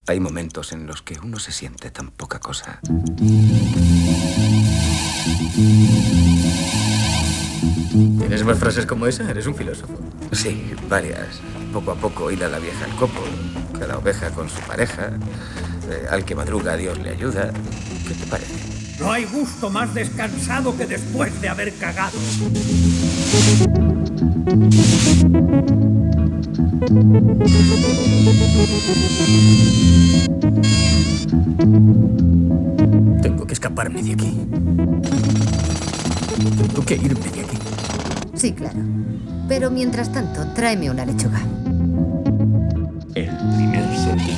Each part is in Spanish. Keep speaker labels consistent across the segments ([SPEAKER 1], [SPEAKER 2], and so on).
[SPEAKER 1] Hay momentos en los que uno se siente tan poca cosa.
[SPEAKER 2] ¿Tienes más frases como esa? Eres un filósofo.
[SPEAKER 1] Sí, varias. Poco a poco hila la vieja al copo. Cada oveja con su pareja. Al que madruga, Dios le ayuda. ¿Qué te parece?
[SPEAKER 3] No hay gusto más descansado que después de haber cagado.
[SPEAKER 2] Tengo que escaparme de aquí. Tengo que irme de aquí.
[SPEAKER 4] Sí, claro. Pero mientras tanto, tráeme una lechuga.
[SPEAKER 5] El primer sentido.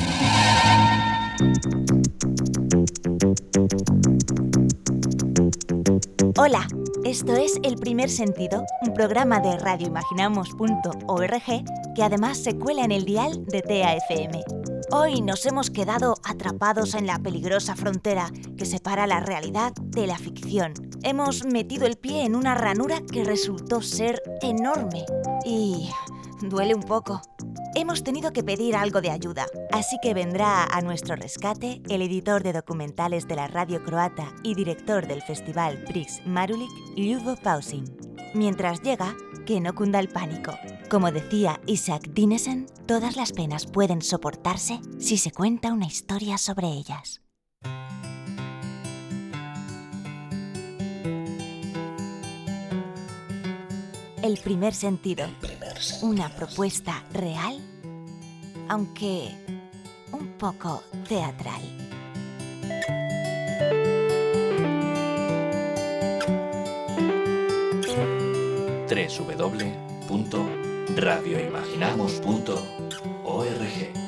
[SPEAKER 6] Hola, esto es El Primer Sentido, un programa de radioimaginamos.org que además se cuela en el dial de TAFM. Hoy nos hemos quedado atrapados en la peligrosa frontera que separa la realidad de la ficción. Hemos metido el pie en una ranura que resultó ser enorme y duele un poco. Hemos tenido que pedir algo de ayuda, así que vendrá a nuestro rescate el editor de documentales de la radio croata y director del festival Prix Marulik, Ljubo Pausin. Mientras llega, que no cunda el pánico. Como decía Isaac Dinesen, todas las penas pueden soportarse si se cuenta una historia sobre ellas. El primer sentido. Una propuesta real, aunque un poco teatral.
[SPEAKER 5] www.radioimaginamos.org